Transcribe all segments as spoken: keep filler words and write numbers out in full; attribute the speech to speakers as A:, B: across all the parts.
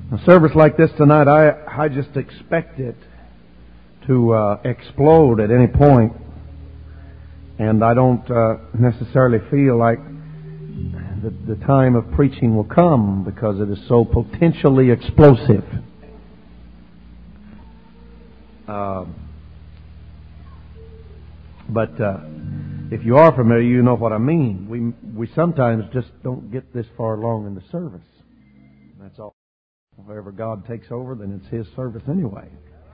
A: A service like this tonight, I, I just expect it to uh, explode at any point. And I don't uh, necessarily feel like the, the time of preaching will come because it is so potentially explosive. Uh, but uh, if you are familiar, you know what I mean. We we sometimes just don't get this far along in the service. That's all. Wherever God takes over, then it's His service anyway.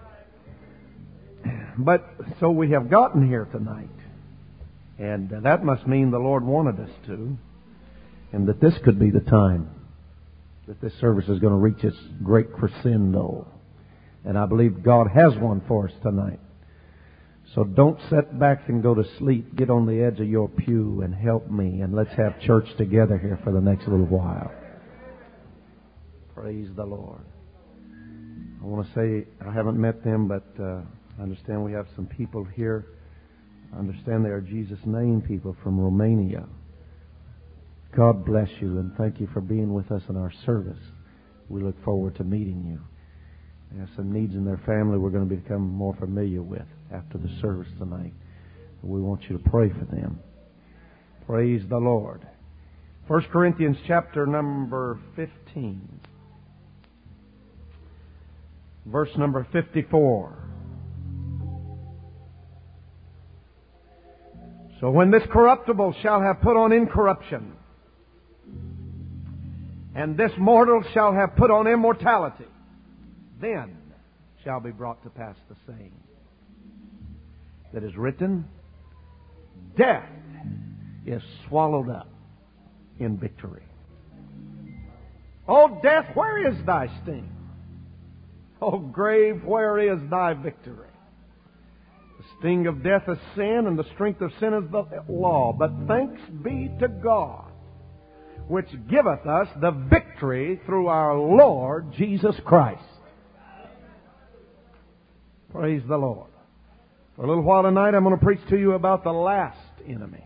A: But so we have gotten here tonight. And that must mean the Lord wanted us to. And that this could be the time that this service is going to reach its great crescendo. And I believe God has one for us tonight. So don't sit back and go to sleep. Get on the edge of your pew and help me. And let's have church together here for the next little while. Praise the Lord. I want to say, I haven't met them, but uh, I understand we have some people here. I understand they are Jesus' name people from Romania. God bless you and thank you for being with us in our service. We look forward to meeting you. They have some needs in their family we're going to become more familiar with after the service tonight. We want you to pray for them. Praise the Lord. First Corinthians chapter number fifteen. Verse number fifty-four. So when this corruptible shall have put on incorruption, and this mortal shall have put on immortality, then shall be brought to pass the saying that is written, death is swallowed up in victory. O death, where is thy sting? O grave, where is thy victory? The sting of death is sin, and the strength of sin is the law. But thanks be to God, which giveth us the victory through our Lord Jesus Christ. Praise the Lord. For a little while tonight, I'm going to preach to you about the last enemy.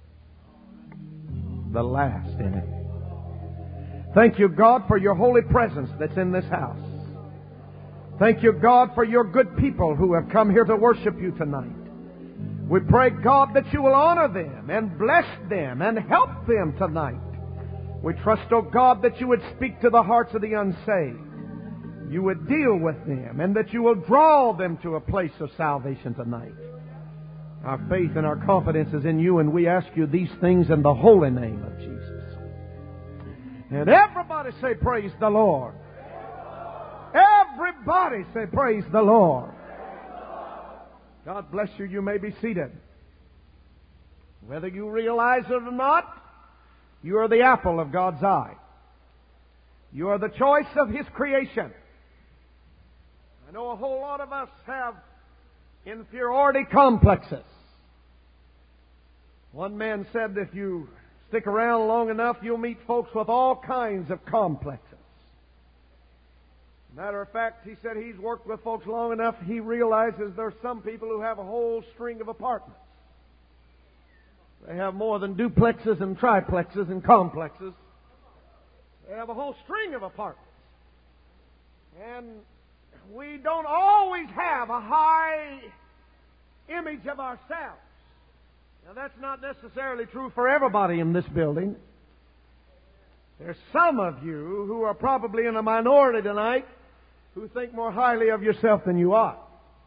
A: The last enemy. Thank you, God, for your holy presence that's in this house. Thank you, God, for your good people who have come here to worship you tonight. We pray, God, that you will honor them and bless them and help them tonight. We trust, oh God, that you would speak to the hearts of the unsaved. You would deal with them and that you will draw them to a place of salvation tonight. Our faith and our confidence is in you, and we ask you these things in the holy name of Jesus. And everybody say, praise the Lord. Everybody say, praise the Lord. God bless you. You may be seated. Whether you realize it or not, you are the apple of God's eye. You are the choice of His creation. I know a whole lot of us have inferiority complexes. One man said if you stick around long enough, you'll meet folks with all kinds of complexes. Matter of fact, he said he's worked with folks long enough, he realizes there's some people who have a whole string of apartments. They have more than duplexes and triplexes and complexes. They have a whole string of apartments. And we don't always have a high image of ourselves. Now, that's not necessarily true for everybody in this building. There's some of you who are probably in a minority tonight who think more highly of yourself than you ought.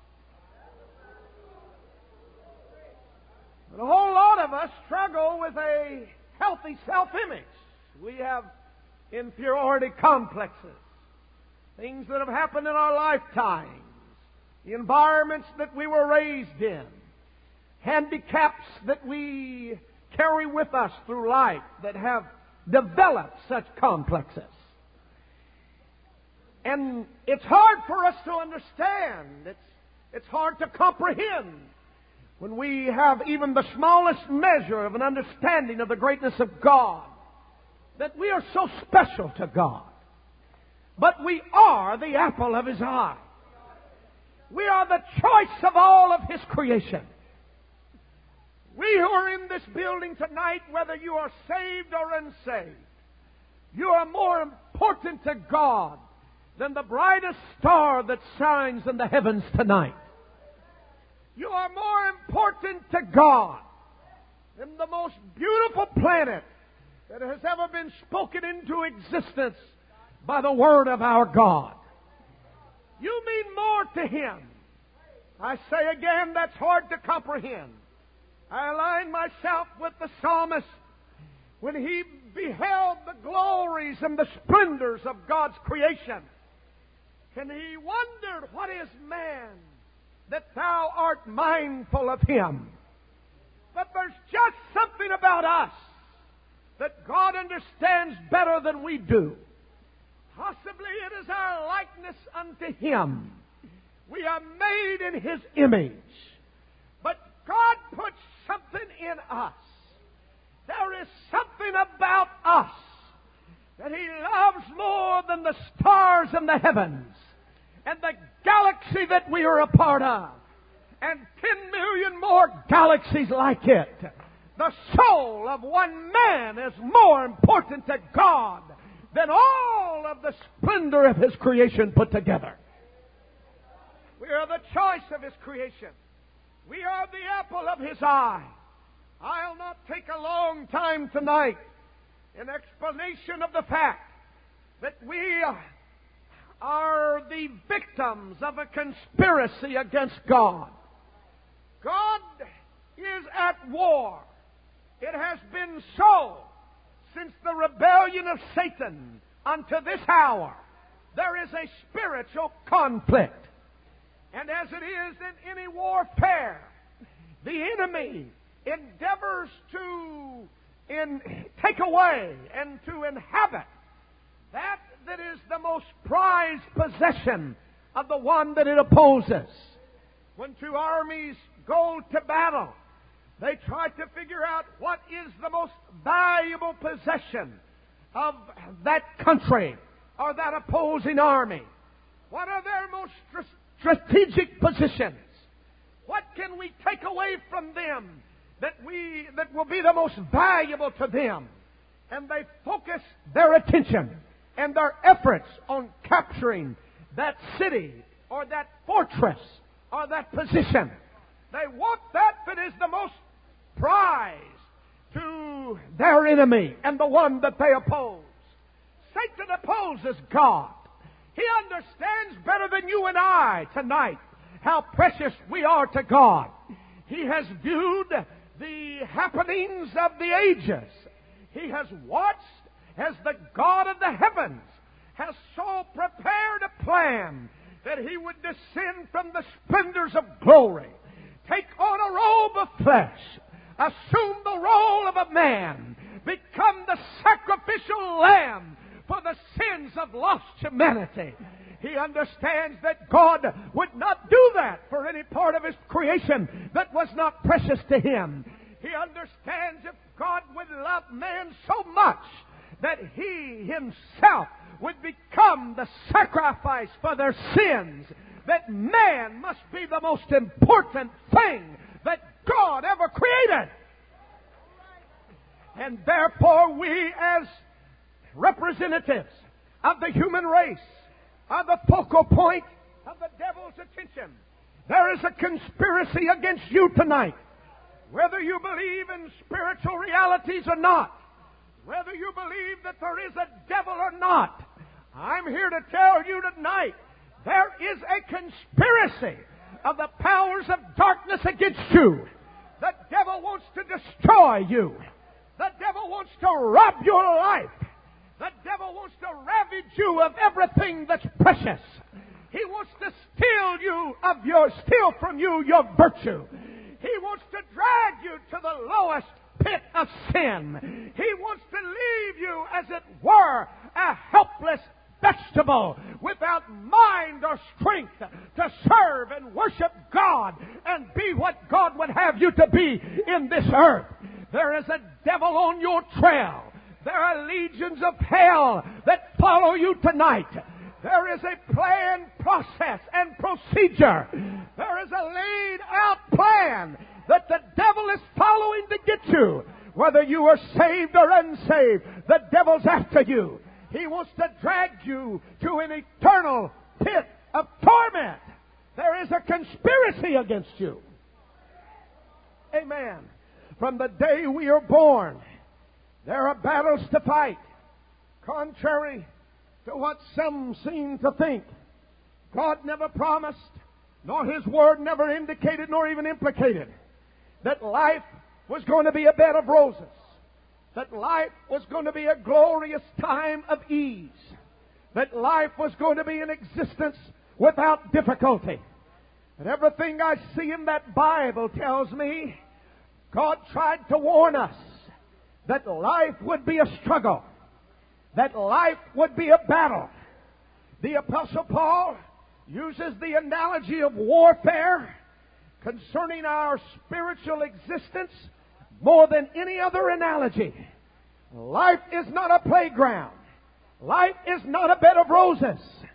A: But a whole lot of us struggle with a healthy self-image. We have inferiority complexes, things that have happened in our lifetimes, the environments that we were raised in, handicaps that we carry with us through life that have developed such complexes. And it's hard for us to understand. It's, it's hard to comprehend when we have even the smallest measure of an understanding of the greatness of God, that we are so special to God. But we are the apple of His eye. We are the choice of all of His creation. We who are in this building tonight, whether you are saved or unsaved, you are more important to God than the brightest star that shines in the heavens tonight. You are more important to God than the most beautiful planet that has ever been spoken into existence by the Word of our God. You mean more to Him. I say again, that's hard to comprehend. I align myself with the psalmist when he beheld the glories and the splendors of God's creation. And he wondered, what is man that thou art mindful of him? But there's just something about us that God understands better than we do. Possibly it is our likeness unto Him. We are made in His image. But God puts something in us. There is something about us that He loves more than the stars in the heavens and the galaxy that we are a part of, and ten million more galaxies like it. The soul of one man is more important to God than all of the splendor of His creation put together. We are the choice of His creation. We are the apple of His eye. I'll not take a long time tonight in explanation of the fact that we are the victims of a conspiracy against God. God is at war. It has been so since the rebellion of Satan unto this hour. There is a spiritual conflict. And as it is in any warfare, the enemy endeavors to in, take away and to inhabit that that is the most prized possession of the one that it opposes. When two armies go to battle, they try to figure out what is the most valuable possession of that country or that opposing army. What are their most strategic positions? What can we take away from them that we that will be the most valuable to them? And they focus their attention and their efforts on capturing that city or that fortress or that position. They want that that is the most prized to their enemy and the one that they oppose. Satan opposes God. He understands better than you and I tonight how precious we are to God. He has viewed the happenings of the ages. He has watched as the God of the heavens has so prepared a plan that He would descend from the splendors of glory, take on a robe of flesh, assume the role of a man, become the sacrificial lamb for the sins of lost humanity. He understands that God would not do that for any part of His creation that was not precious to Him. He understands if God would love man so much that He Himself would become the sacrifice for their sins, that man must be the most important thing that God ever created. And therefore we as representatives of the human race are the focal point of the devil's attention. There is a conspiracy against you tonight. Whether you believe in spiritual realities or not, whether you believe that there is a devil or not, I'm here to tell you tonight, there is a conspiracy of the powers of darkness against you. The devil wants to destroy you. The devil wants to rob your life. The devil wants to ravage you of everything that's precious. He wants to steal you of your, steal from you your virtue. He wants to drag you to the lowest pit of sin. He wants to leave you, as it were, a helpless vegetable without mind or strength to serve and worship God and be what God would have you to be in this earth. There is a devil on your trail. There are legions of hell that follow you tonight. There is a planned process and procedure. There is a laid out plan that the devil is following to get you. Whether you are saved or unsaved, the devil's after you. He wants to drag you to an eternal pit of torment. There is a conspiracy against you. Amen. From the day we are born, there are battles to fight. Contrary to what some seem to think, God never promised, nor His Word never indicated, nor even implicated, that life was going to be a bed of roses, that life was going to be a glorious time of ease, that life was going to be an existence without difficulty. And everything I see in that Bible tells me God tried to warn us that life would be a struggle, that life would be a battle. The Apostle Paul uses the analogy of warfare concerning our spiritual existence more than any other analogy. Life is not a playground. Life is not a bed of roses.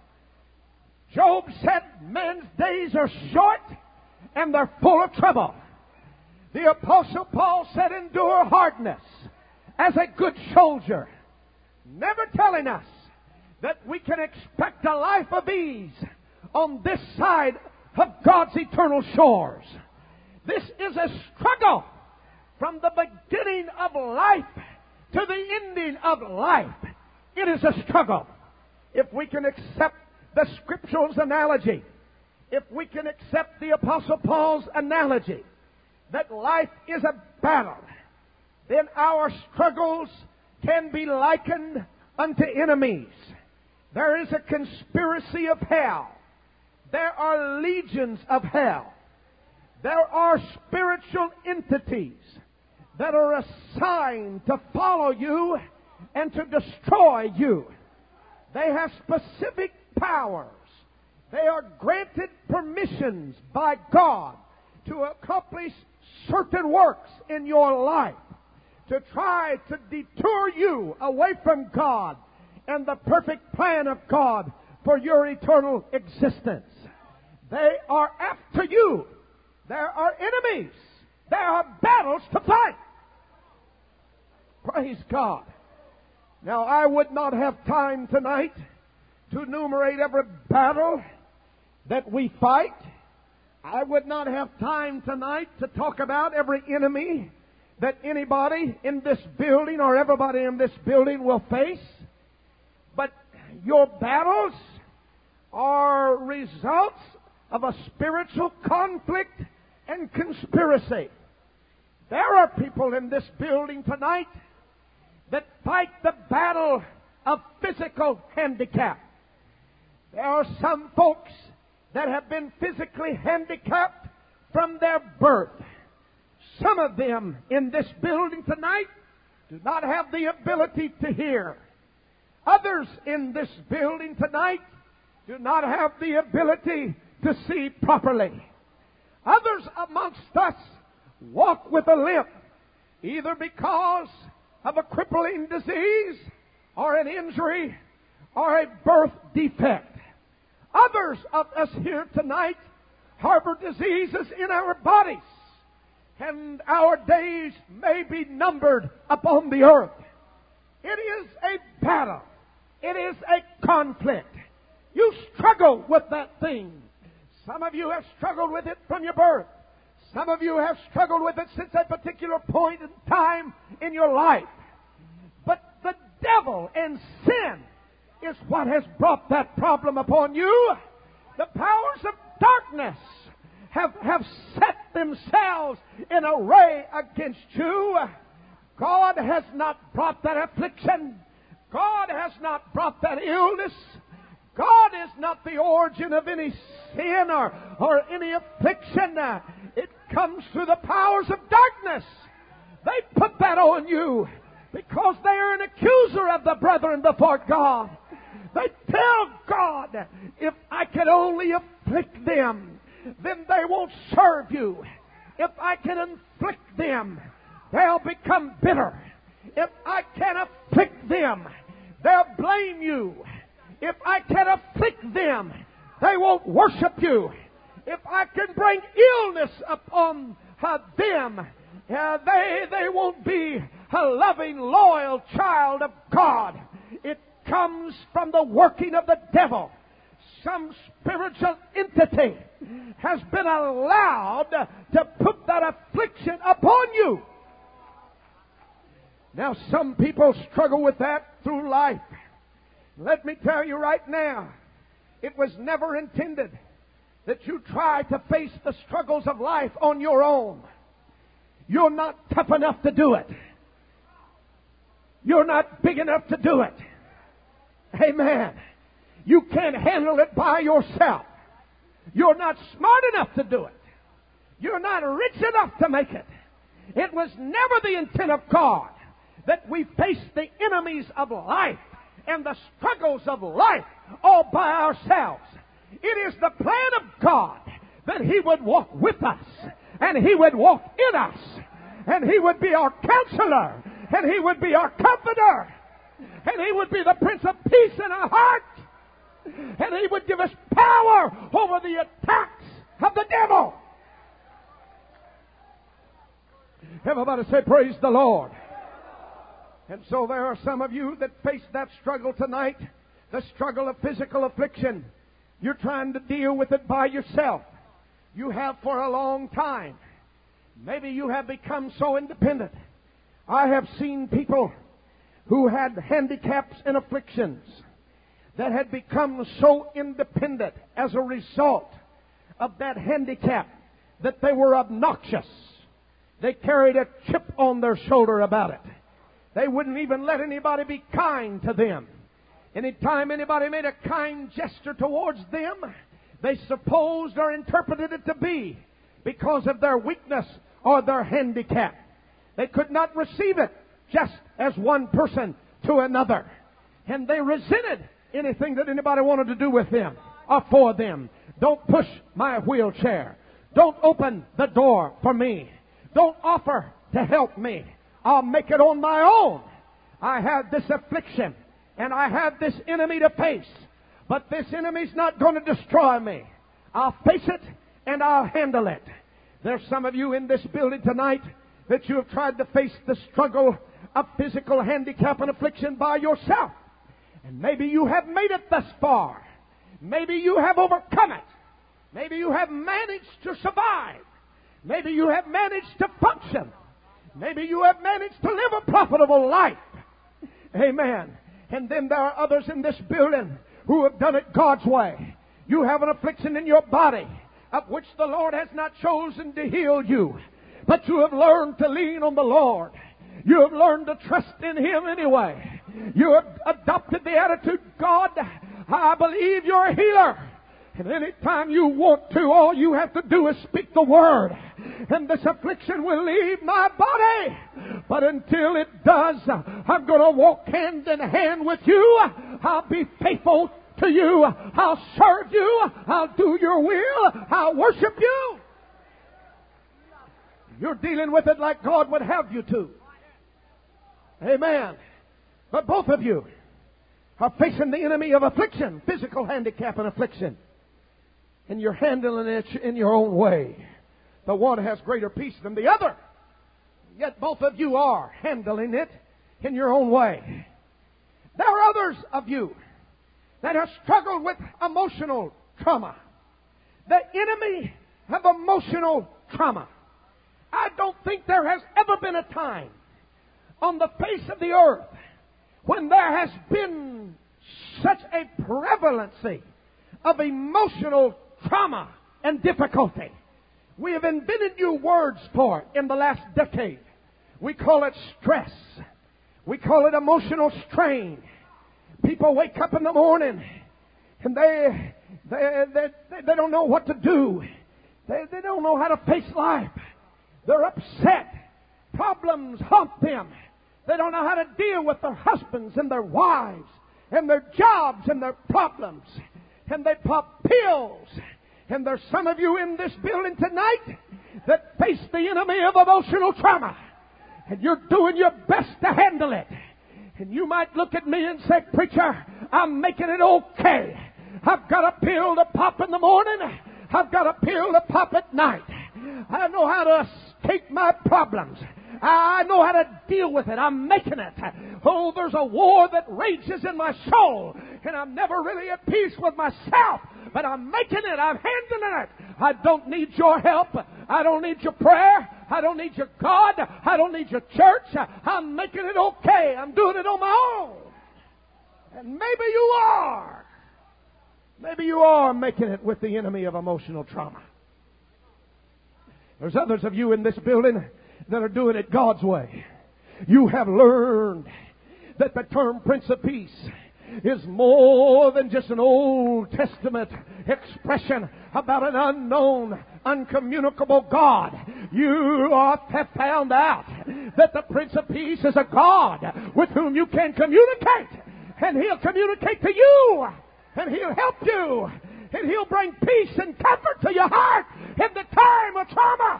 A: Job said men's days are short and they're full of trouble. The Apostle Paul said endure hardness as a good soldier, never telling us that we can expect a life of ease on this side of God's eternal shores. This is a struggle from the beginning of life to the ending of life. It is a struggle. If we can accept the Scripture's analogy, if we can accept the Apostle Paul's analogy, that life is a battle, then our struggles can be likened unto enemies. There is a conspiracy of hell. There are legions of hell. There are spiritual entities that are assigned to follow you and to destroy you. They have specific powers. They are granted permissions by God to accomplish certain works in your life, to try to detour you away from God and the perfect plan of God for your eternal existence. They are after you. There are enemies. There are battles to fight. Praise God. Now, I would not have time tonight to enumerate every battle that we fight. I would not have time tonight to talk about every enemy that anybody in this building or everybody in this building will face. But your battles are results of a spiritual conflict and conspiracy. There are people in this building tonight that fight the battle of physical handicap. There are some folks that have been physically handicapped from their birth. Some of them in this building tonight do not have the ability to hear. Others in this building tonight do not have the ability to see properly. Others amongst us walk with a limp, either because of a crippling disease or an injury or a birth defect. Others of us here tonight harbor diseases in our bodies, and our days may be numbered upon the earth. It is a battle. It is a conflict. You struggle with that thing. Some of you have struggled with it from your birth. Some of you have struggled with it since a particular point in time in your life. But the devil and sin is what has brought that problem upon you. The powers of darkness have, have set themselves in array against you. God has not brought that affliction. God has not brought that illness. God is not the origin of any sin or, or any affliction. It comes through the powers of darkness. They put that on you because they are an accuser of the brethren before God. They tell God, if I could only afflict them, then they won't serve you. If I can inflict them, they'll become bitter. If I can afflict them, they'll blame you. If I can afflict them, they won't worship you. If I can bring illness upon uh, them, uh, they, they won't be a loving, loyal child of God. It comes from the working of the devil. Some spiritual entity has been allowed to put that affliction upon you. Now, some people struggle with that through life. Let me tell you right now, it was never intended that you try to face the struggles of life on your own. You're not tough enough to do it. You're not big enough to do it. Amen. You can't handle it by yourself. You're not smart enough to do it. You're not rich enough to make it. It was never the intent of God that we face the enemies of life and the struggles of life all by ourselves. It is the plan of God that He would walk with us, and He would walk in us, and He would be our counselor, and He would be our comforter, and He would be the Prince of Peace in our heart, and He would give us power over the attacks of the devil. Everybody say, praise the Lord. And so there are some of you that face that struggle tonight, the struggle of physical affliction. You're trying to deal with it by yourself. You have for a long time. Maybe you have become so independent. I have seen people who had handicaps and afflictions that had become so independent as a result of that handicap that they were obnoxious. They carried a chip on their shoulder about it. They wouldn't even let anybody be kind to them. Anytime anybody made a kind gesture towards them, they supposed or interpreted it to be because of their weakness or their handicap. They could not receive it just as one person to another. And they resented anything that anybody wanted to do with them or for them. Don't push my wheelchair. Don't open the door for me. Don't offer to help me. I'll make it on my own. I have this affliction and I have this enemy to face. But this enemy's not going to destroy me. I'll face it and I'll handle it. There's some of you in this building tonight that you have tried to face the struggle of physical handicap and affliction by yourself. And maybe you have made it thus far. Maybe you have overcome it. Maybe you have managed to survive. Maybe you have managed to function. Maybe you have managed to live a profitable life. Amen. And then there are others in this building who have done it God's way. You have an affliction in your body of which the Lord has not chosen to heal you. But you have learned to lean on the Lord. You have learned to trust in Him anyway. You have adopted the attitude, God, I believe You're a healer. And anytime you want to, all you have to do is speak the word. And this affliction will leave my body. But until it does, I'm going to walk hand in hand with you. I'll be faithful to you. I'll serve you. I'll do your will. I'll worship you. You're dealing with it like God would have you to. Amen. But both of you are facing the enemy of affliction, physical handicap and affliction. And you're handling it in your own way. The one has greater peace than the other. Yet both of you are handling it in your own way. There are others of you that have struggled with emotional trauma. The enemy of emotional trauma. I don't think there has ever been a time on the face of the earth when there has been such a prevalency of emotional trauma and difficulty. We have invented new words for it in the last decade. We call it stress. We call it emotional strain. People wake up in the morning and they they they, they don't know what to do. They, they don't know how to face life. They're upset. Problems haunt them. They don't know how to deal with their husbands and their wives and their jobs and their problems. And they pop pills. And there's some of you in this building tonight that face the enemy of emotional trauma. And you're doing your best to handle it. And you might look at me and say, preacher, I'm making it okay. I've got a pill to pop in the morning. I've got a pill to pop at night. I know how to escape my problems. I know how to deal with it. I'm making it. Oh, there's a war that rages in my soul, and I'm never really at peace with myself, but I'm making it. I'm handling it. I don't need your help. I don't need your prayer. I don't need your God. I don't need your church. I'm making it okay. I'm doing it on my own. And maybe you are. Maybe you are making it with the enemy of emotional trauma. There's others of you in this building that are doing it God's way. You have learned that the term Prince of Peace is more than just an Old Testament expression about an unknown, uncommunicable God. You have found out that the Prince of Peace is a God with whom you can communicate. And He'll communicate to you. And He'll help you. And He'll bring peace and comfort to your heart in the time of trauma.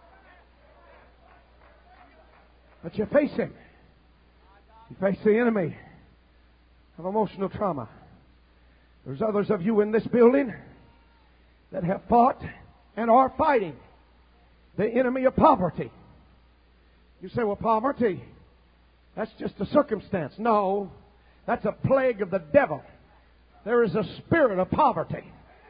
A: But you face Him. You face the enemy of emotional trauma. There's others of you in this building that have fought and are fighting the enemy of poverty. You say, well, poverty, that's just a circumstance. No, that's a plague of the devil. There is a spirit of poverty.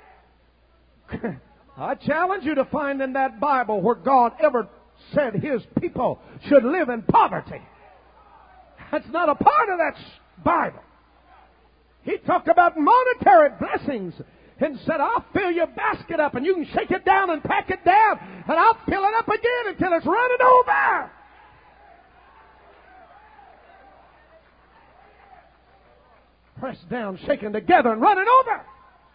A: I challenge you to find in that Bible where God ever said His people should live in poverty. That's not a part of that Bible. He talked about monetary blessings and said, I'll fill your basket up and you can shake it down and pack it down and I'll fill it up again until it's running over. Pressed down, shaken together and running over.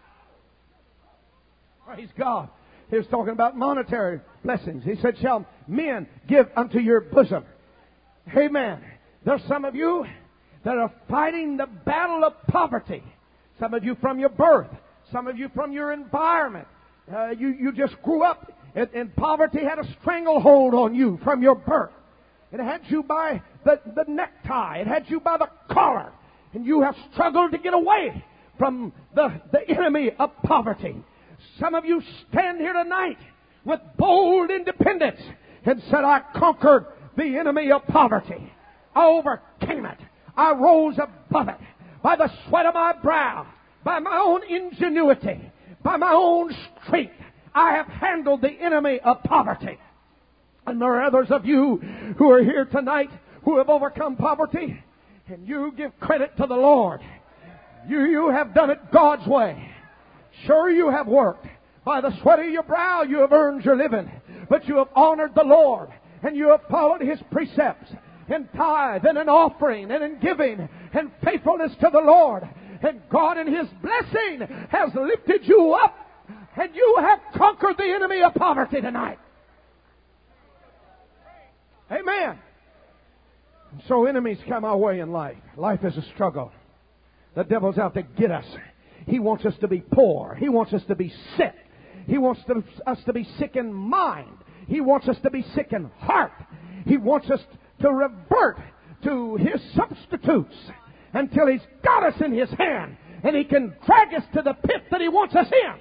A: Praise God. He was talking about monetary blessings. He said, shall men give unto your bosom? Amen. There's some of you that are fighting the battle of poverty. Some of you from your birth. Some of you from your environment. Uh, you, you just grew up and, and poverty had a stranglehold on you from your birth. It had you by the, the necktie. It had you by the collar. And you have struggled to get away from the, the enemy of poverty. Some of you stand here tonight with bold independence and said, I conquered the enemy of poverty. I overcame it. I rose above it by the sweat of my brow, by my own ingenuity, by my own strength. I have handled the enemy of poverty. And there are others of you who are here tonight who have overcome poverty, and you give credit to the Lord. You, you have done it God's way. Sure, you have worked. By the sweat of your brow you have earned your living. But you have honored the Lord, and you have followed His precepts in tithe and in offering and in giving and faithfulness to the Lord. And God in His blessing has lifted you up, and you have conquered the enemy of poverty tonight. Amen. And so enemies come our way in life. Life is a struggle. The devil's out to get us. He wants us to be poor. He wants us to be sick. He wants to, us to be sick in mind. He wants us to be sick in heart. He wants us to revert to his substitutes until he's got us in his hand and he can drag us to the pit that he wants us in.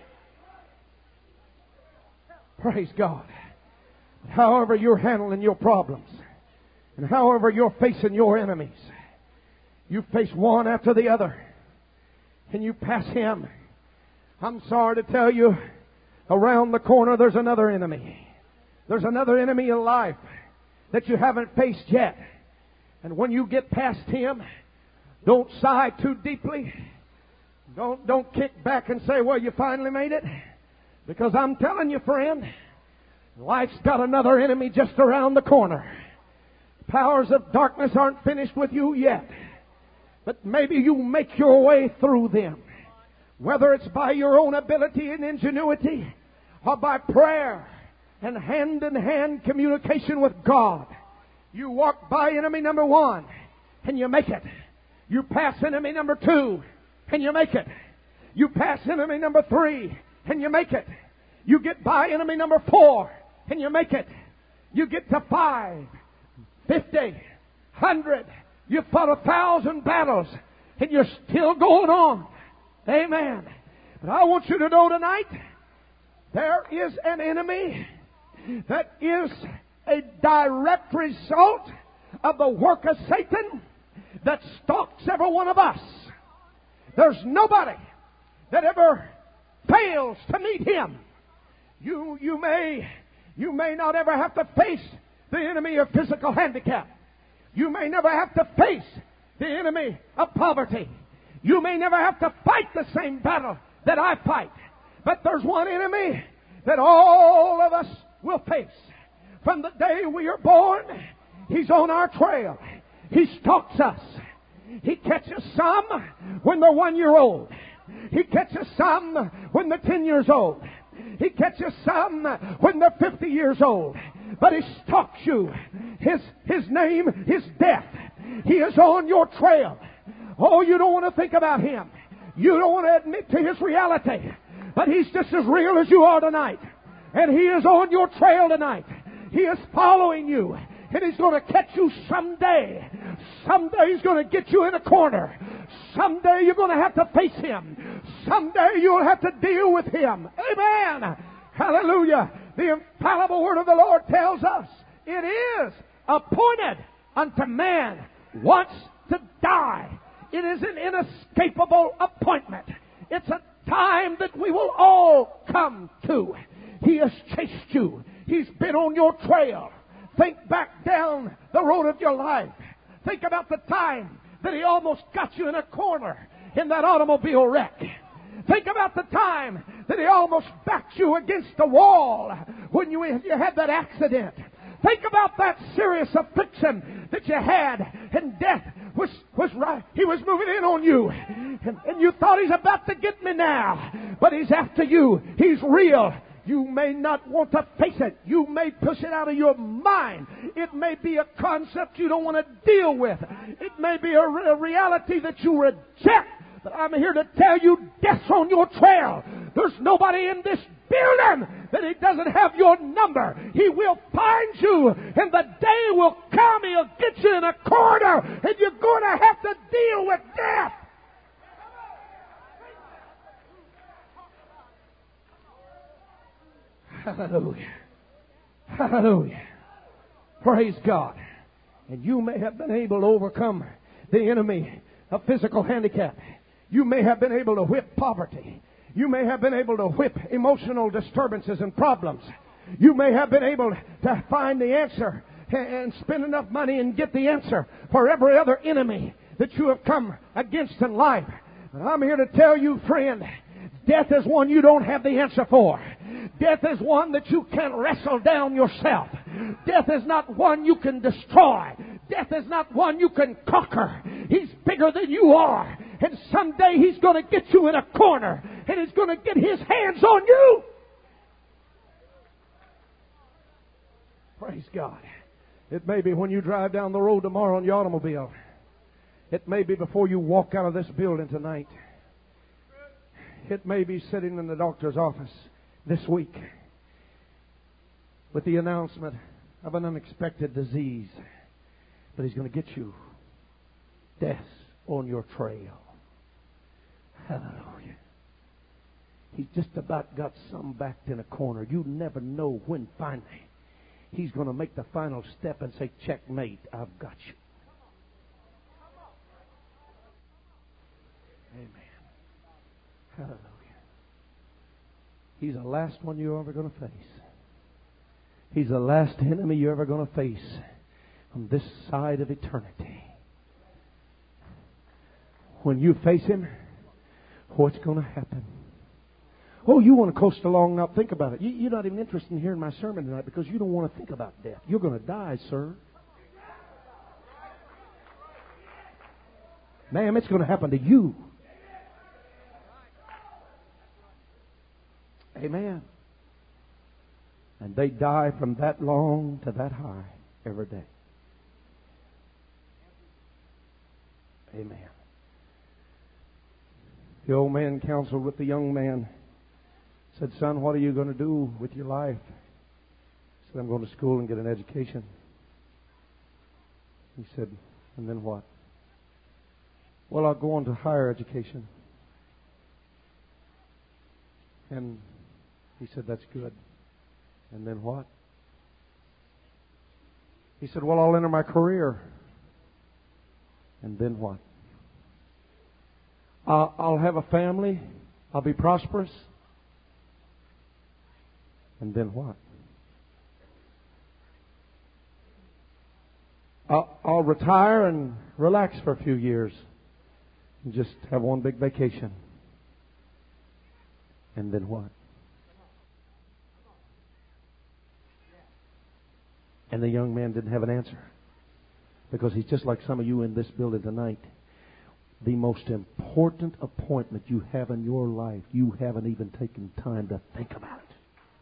A: Praise God. However you're handling your problems and however you're facing your enemies, you face one after the other and you pass him. I'm sorry to tell you, around the corner there's another enemy. There's another enemy in life that you haven't faced yet. And when you get past him, don't sigh too deeply. Don't, don't kick back and say, well, you finally made it. Because I'm telling you, friend, life's got another enemy just around the corner. Powers of darkness aren't finished with you yet. But maybe you make your way through them. Whether it's by your own ability and ingenuity or by prayer and hand-in-hand communication with God. You walk by enemy number one and you make it. You pass enemy number two and you make it. You pass enemy number three and you make it. You get by enemy number four and you make it. You get to five, fifty, hundred. You've fought a thousand battles and you're still going on. Amen. But I want you to know tonight, there is an enemy that is a direct result of the work of Satan that stalks every one of us. There's nobody that ever fails to meet Him. You, you may, you may not ever have to face the enemy of physical handicap. You may never have to face the enemy of poverty. You may never have to fight the same battle that I fight. But there's one enemy that all of us will face. From the day we are born, he's on our trail. He stalks us. He catches some when they're one year old. He catches some when they're ten years old. He catches some when they're fifty years old. But he stalks you. His, his name is death. He is on your trail. Oh, you don't want to think about him. You don't want to admit to his reality. But he's just as real as you are tonight. And he is on your trail tonight. He is following you. And he's going to catch you someday. Someday he's going to get you in a corner. Someday you're going to have to face him. Someday you'll have to deal with him. Amen. Hallelujah. The infallible word of the Lord tells us it is appointed unto man once to die. It is an inescapable appointment. It's a time that we will all come to. He has chased you. He's been on your trail. Think back down the road of your life. Think about the time that he almost got you in a corner in that automobile wreck. Think about the time that he almost backed you against the wall when you, you had that accident. Think about that serious affliction that you had, and death was, was right. He was moving in on you. And, and you thought, he's about to get me now. But he's after you. He's real. You may not want to face it. You may push it out of your mind. It may be a concept you don't want to deal with. It may be a, a reality that you reject. But I'm here to tell you, death's on your trail. There's nobody in this building that he doesn't have your number. He will find you, and the day will come he'll get you in a corner, and you're going to have to deal with death. Hallelujah. Hallelujah. Praise God. And you may have been able to overcome the enemy of physical handicap. You may have been able to whip poverty. You may have been able to whip emotional disturbances and problems. You may have been able to find the answer and spend enough money and get the answer for every other enemy that you have come against in life. And I'm here to tell you, friend, death is one you don't have the answer for. Death is one that you can't wrestle down yourself. Death is not one you can destroy. Death is not one you can conquer. He's bigger than you are. And someday he's going to get you in a corner. And he's going to get his hands on you. Praise God. It may be when you drive down the road tomorrow in your automobile. It may be before you walk out of this building tonight. It may be sitting in the doctor's office this week with the announcement of an unexpected disease. But he's going to get you. Death's on your trail. Hallelujah. He's just about got some backed in a corner. You never know when finally he's going to make the final step and say, checkmate, I've got you. Amen. Hallelujah. He's the last one you're ever going to face. He's the last enemy you're ever going to face on this side of eternity. When you face him, what's going to happen? Oh, you want to coast along now? Think about it. You, you're not even interested in hearing my sermon tonight because you don't want to think about death. You're going to die, sir. Ma'am, it's going to happen to you. Amen. And they die from that long to that high every day. Amen. The old man counseled with the young man. Said, son, what are you going to do with your life? He said, I'm going to school and get an education. He said, and then what? Well, I'll go on to higher education. And he said, that's good. And then what? He said, well, I'll enter my career. And then what? I'll, I'll have a family. I'll be prosperous. And then what? I'll, I'll retire and relax for a few years and just have one big vacation. And then what? And the young man didn't have an answer, because he's just like some of you in this building tonight. The most important appointment you have in your life, you haven't even taken time to think about it.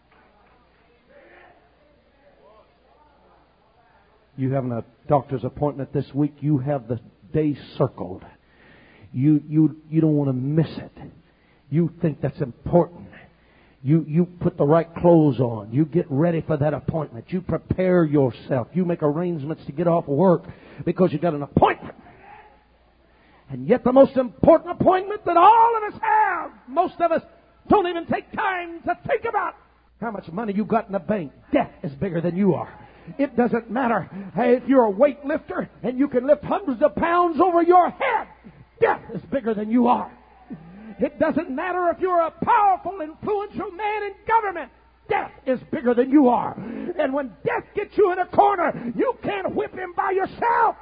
A: You have a doctor's appointment this week. You have the day circled. You you you don't want to miss it. You think that's important. You you put the right clothes on. You get ready for that appointment. You prepare yourself. You make arrangements to get off work because you got an appointment. And yet the most important appointment that all of us have, most of us don't even take time to think about how much money you got in the bank. Death is bigger than you are. It doesn't matter. Hey, if you're a weightlifter and you can lift hundreds of pounds over your head, death is bigger than you are. It doesn't matter if you're a powerful, influential man in government. Death is bigger than you are. And when death gets you in a corner, you can't whip him by yourself.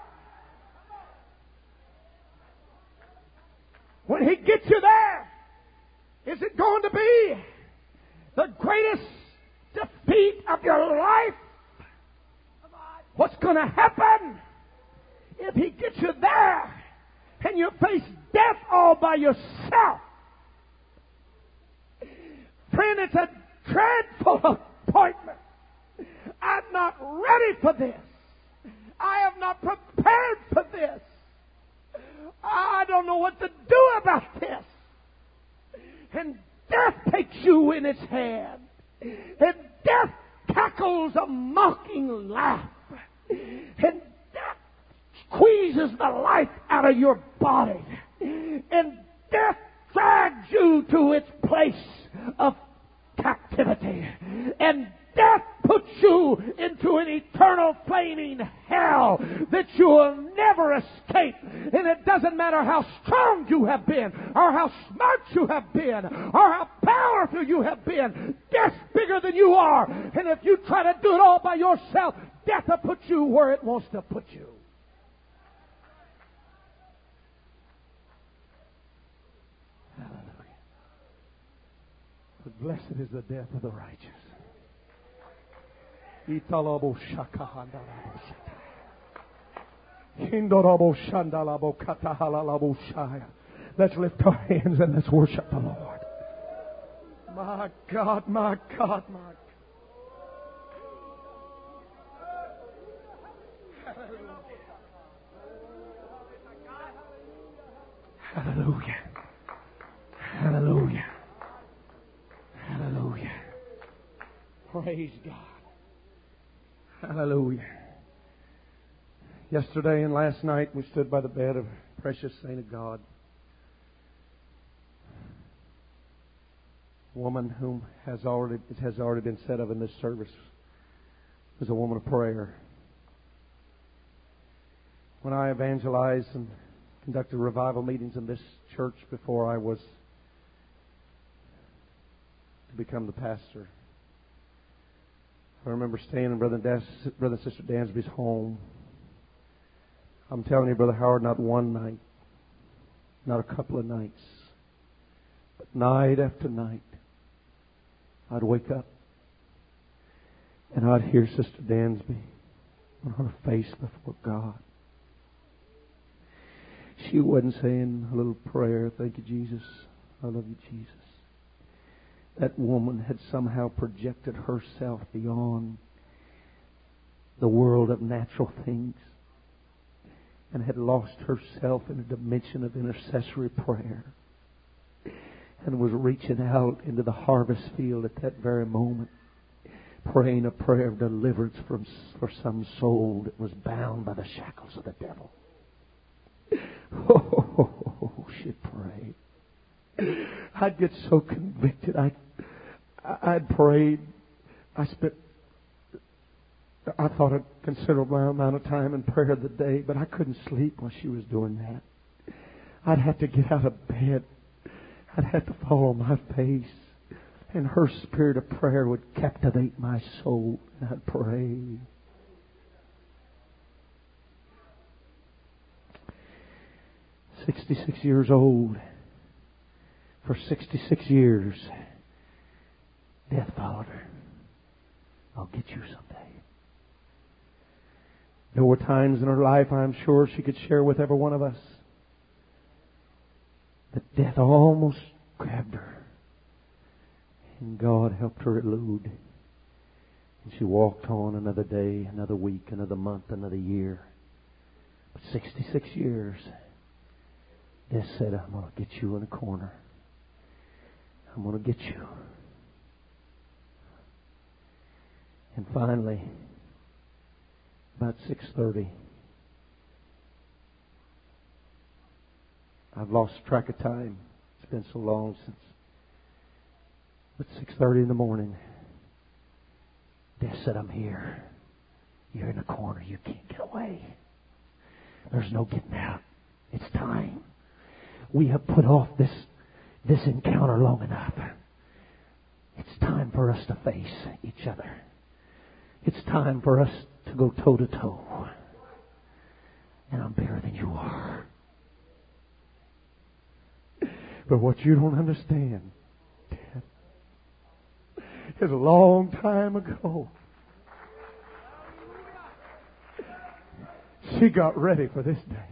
A: When he gets you there, is it going to be the greatest defeat of your life? What's going to happen if he gets you there and you face death all by yourself? Friend, it's a dreadful appointment. I'm not ready for this. I have not prepared for this. I don't know what to do about this. And death takes you in its hand. And death cackles a mocking laugh. And death squeezes the life out of your body. And death drags you to its place of captivity. And death puts you into an eternal flaming hell that you will never escape. And it doesn't matter how strong you have been, or how smart you have been, or how powerful you have been. Death's bigger than you are. And if you try to do it all by yourself, death will put you where it wants to put you. Hallelujah. But blessed is the death of the righteous. Let's lift our hands and let's worship the Lord. My God, my God, my God. Hallelujah. Hallelujah. Hallelujah. Praise God. Hallelujah. Yesterday and last night we stood by the bed of a precious saint of God. A woman whom has already it has already been said of in this service was a woman of prayer. When I evangelized and conducted revival meetings in this church before I was to become the pastor, I remember staying in Brother, Das, Brother and Sister Dansby's home. I'm telling you, Brother Howard, not one night, not a couple of nights, but night after night, I'd wake up and I'd hear Sister Dansby on her face before God. She wasn't saying a little prayer, thank you, Jesus, I love you, Jesus. That woman had somehow projected herself beyond the world of natural things and had lost herself in a dimension of intercessory prayer and was reaching out into the harvest field at that very moment, praying a prayer of deliverance from, for some soul that was bound by the shackles of the devil. Oh, she prayed. I'd get so convicted. I, I'd prayed. I spent I thought a considerable amount of time in prayer the day, but I couldn't sleep while she was doing that. I'd have to get out of bed. I'd have to fall on my face. And her spirit of prayer would captivate my soul. And I'd pray. sixty-six years old. For sixty-six years, death followed her. I'll get you someday. There were times in her life, I'm sure, she could share with every one of us, that death almost grabbed her. And God helped her elude. And she walked on another day, another week, another month, another year. But sixty-six years, death said, I'm going to get you in a corner. I'm going to get you. And finally, about six thirty, I've lost track of time. It's been so long since. But six thirty in the morning, Death said, I'm here. You're in a corner. You can't get away. There's no getting out. It's time. We have put off this, this encounter long enough. It's time for us to face each other. It's time for us to go toe to toe. And I'm bigger than you are. But what you don't understand, Dad, is a long time ago, she got ready for this day.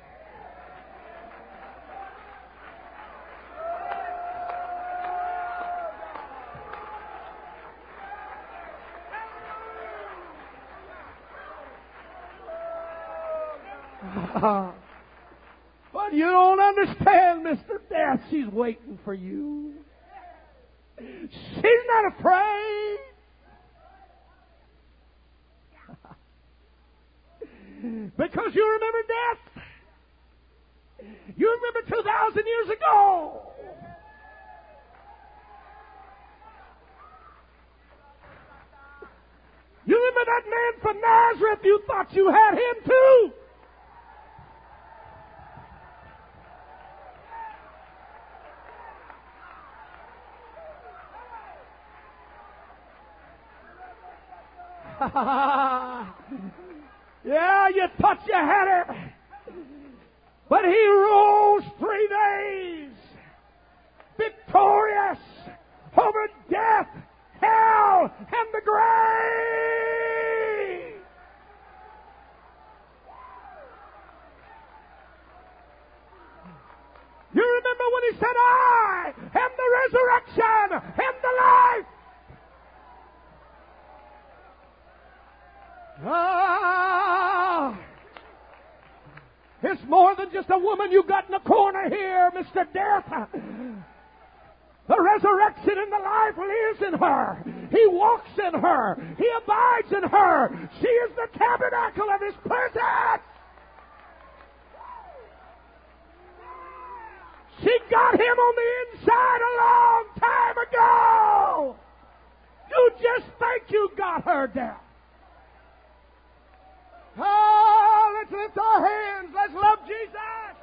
A: But you don't understand, Mister Death. She's waiting for you. She's not afraid. Because you remember death. You remember two thousand years ago. You remember that man from Nazareth? You thought you had him too. Yeah, you thought you had it. But he rose three days victorious over death, hell, and the grave. You remember when he said, I am the resurrection and the life. Ah, it's more than just a woman you got in the corner here, Mister Death. The resurrection and the life lives in her. He walks in her. He abides in her. She is the tabernacle of His presence. She got Him on the inside a long time ago. You just think you got her down. Oh, let's lift our hands. Let's love Jesus.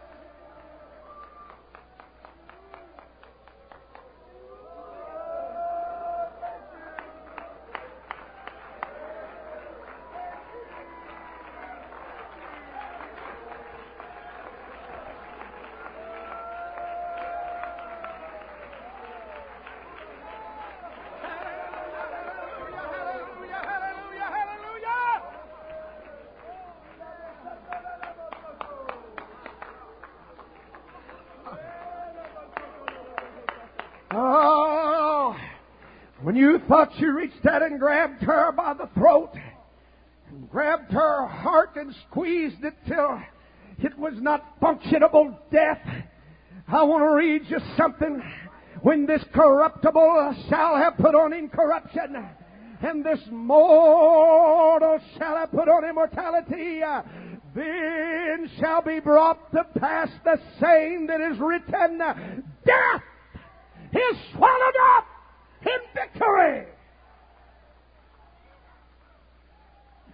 A: Oh, when you thought you reached out and grabbed her by the throat, and grabbed her heart and squeezed it till it was not functionable death, I want to read you something. When this corruptible shall have put on incorruption, and this mortal shall have put on immortality, then shall be brought to pass the saying that is written, death is swallowed up in victory.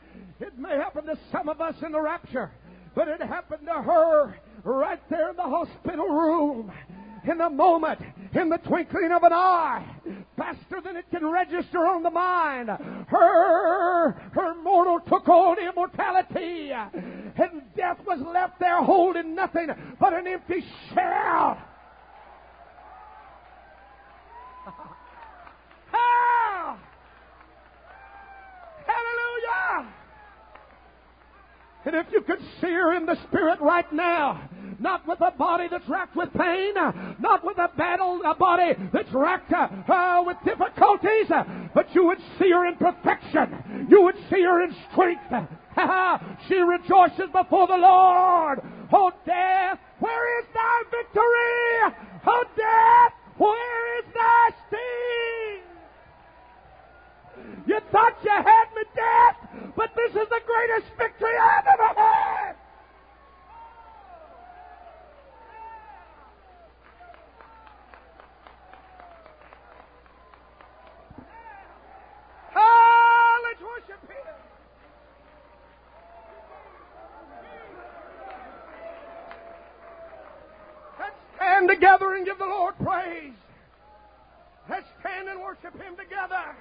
A: some of us in the rapture. But it happened to her right there in the hospital room. In the moment, in the twinkling of an eye, faster than it can register on the mind, her, her mortal took on immortality, and death was left there holding nothing but an empty shell. Ah! Hallelujah! And if you could see her in the spirit right now, not with a body that's racked with pain, not with a battle, a body that's racked uh, with difficulties, but you would see her in perfection. You would see her in strength. She rejoices before the Lord. Oh, death, where is thy victory? Oh, death, where is thy sting? You thought you had me, death, but this is the greatest victory I've ever had. Oh, let's worship Him. Let's stand together and give the Lord praise. Let's stand and worship Him together.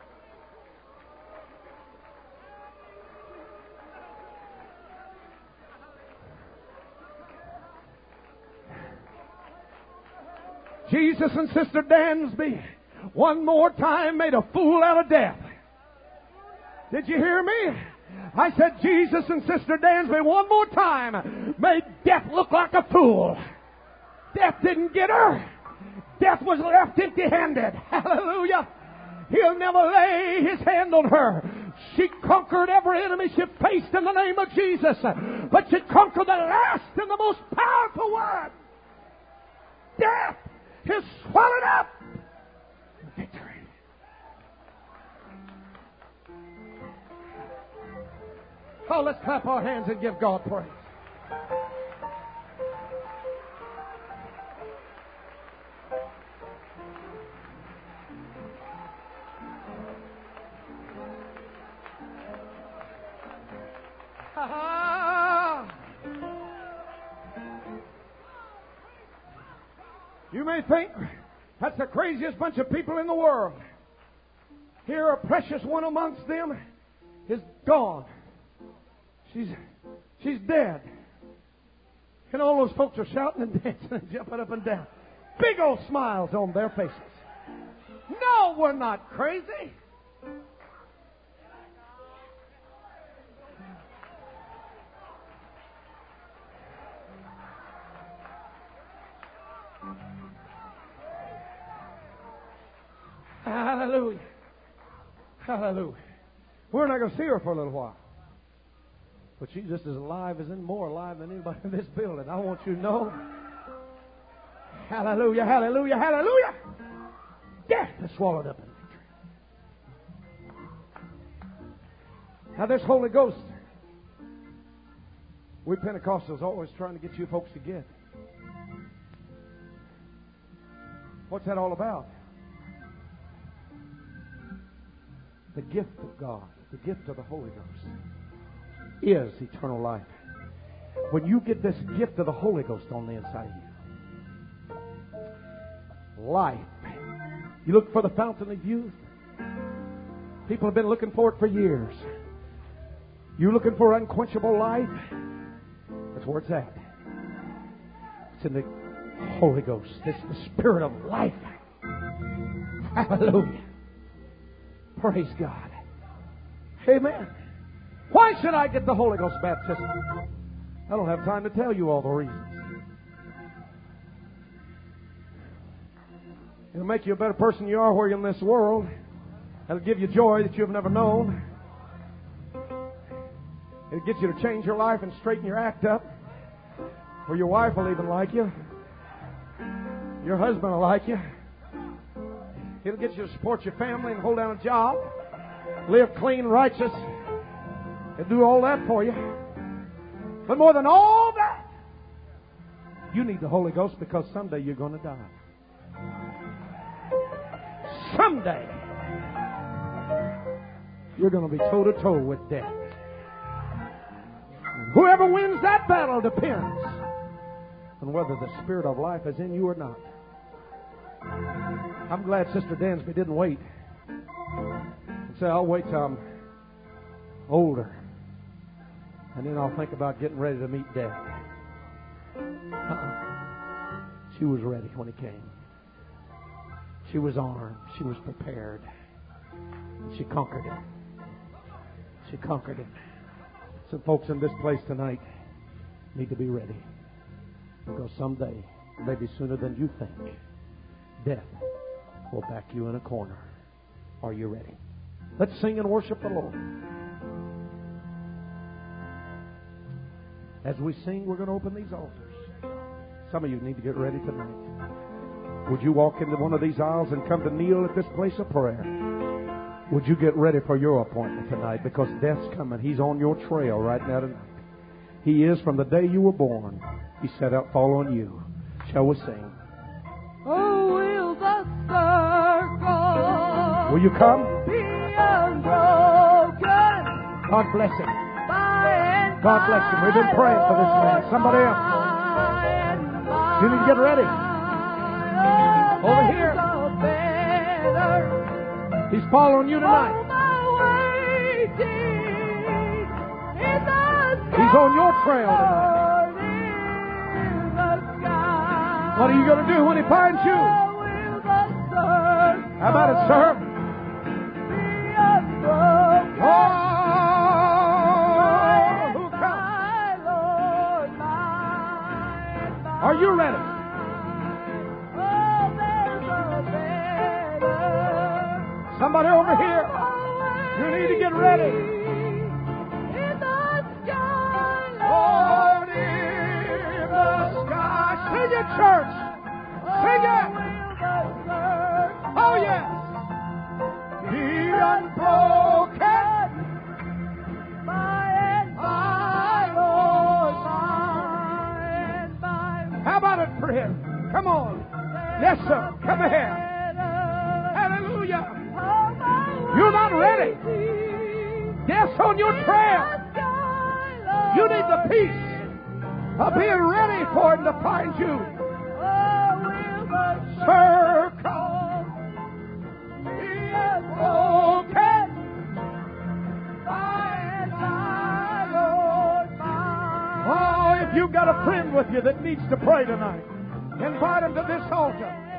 A: Jesus and Sister Dansby one more time made a fool out of death. Did you hear me? I said Jesus and Sister Dansby one more time made death look like a fool. Death didn't get her. Death was left empty-handed. Hallelujah. He'll never lay His hand on her. She conquered every enemy she faced in the name of Jesus. But she conquered the last and the most powerful one. Death is swallowed up in victory. Oh, let's clap our hands and give God praise. You may think that's the craziest bunch of people in the world. Here, a precious one amongst them is gone. She's, she's dead. And all those folks are shouting and dancing and jumping up and down. Big old smiles on their faces. No, we're not crazy. Hallelujah. Hallelujah. We're not going to see her for a little while. But she's just as alive as and more alive than anybody in this building. I want you to know. Hallelujah, hallelujah, hallelujah. Death is swallowed up in victory. Now this Holy Ghost, we Pentecostals are always trying to get you folks to get. What's that all about? The gift of God, the gift of the Holy Ghost is eternal life. When you get this gift of the Holy Ghost on the inside of you, life. You look for the fountain of youth. People have been looking for it for years. You're looking for unquenchable life. That's where it's at. It's in the Holy Ghost. It's the Spirit of life. Hallelujah. Praise God. Amen. Why should I get the Holy Ghost baptism? I don't have time to tell you all the reasons. It'll make you a better person you are where you're in this world. It'll give you joy that you've never known. It'll get you to change your life and straighten your act up. Where your wife will even like you. Your husband will like you. It'll get you to support your family and hold down a job. Live clean, righteous. It'll do all that for you. But more than all that, you need the Holy Ghost because someday you're going to die. Someday you're going to be toe to toe with death. Whoever wins that battle depends on whether the Spirit of life is in you or not. I'm glad Sister Dansby didn't wait and say, I'll wait till I'm older, and then I'll think about getting ready to meet death. Uh-uh. She was ready when He came. She was armed. She was prepared. She conquered Him. She conquered Him. Some folks in this place tonight need to be ready, because someday, maybe sooner than you think, death will back you in a corner. Are you ready? Let's sing and worship the Lord. As we sing, we're going to open these altars. Some of you need to get ready tonight. Would you walk into one of these aisles and come to kneel at this place of prayer? Would you get ready for your appointment tonight? Because death's coming. He's on your trail right now tonight. He is from the day you were born. He set out following you. Shall we sing?
B: Oh, will the circle
A: Will you come?
B: be unbroken?
A: God bless him.
B: By and
A: God bless him. We've been praying for this man. Somebody else. You need to get ready. Over here. He's following you tonight. He's on your trail tonight. What are you going to do when he finds you? How about it, sir? Oh, who comes? Are you ready? Somebody over here, you need to get ready. Lord, in the sky. Sing it, church. Sing it. Oh, yes. Be unbroken. How about it, friend? Come on. Yes, sir. Come ahead. Hallelujah. You're not ready. Death's on your trail. You need the peace of being ready for Him to find you. Circle be broken. Oh, if you've got a friend with you that needs to pray tonight, invite him to this altar.